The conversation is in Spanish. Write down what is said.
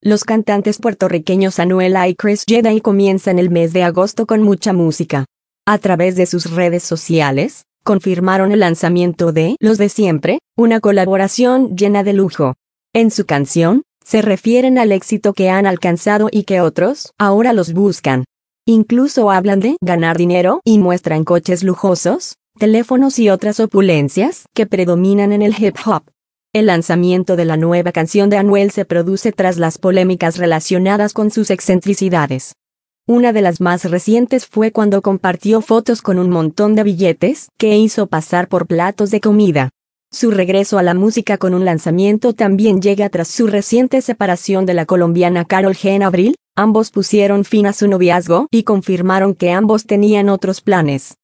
Los cantantes puertorriqueños Anuela y Chris Jedi comienzan el mes de agosto con mucha música. A través de sus redes sociales, confirmaron el lanzamiento de Los de Siempre, una colaboración llena de lujo. En su canción, se refieren al éxito que han alcanzado y que otros ahora los buscan. Incluso hablan de ganar dinero y muestran coches lujosos, teléfonos y otras opulencias que predominan en el hip hop. El lanzamiento de la nueva canción de Anuel se produce tras las polémicas relacionadas con sus excentricidades. Una de las más recientes fue cuando compartió fotos con un montón de billetes que hizo pasar por platos de comida. Su regreso a la música con un lanzamiento también llega tras su reciente separación de la colombiana Karol G en abril. Ambos pusieron fin a su noviazgo y confirmaron que ambos tenían otros planes.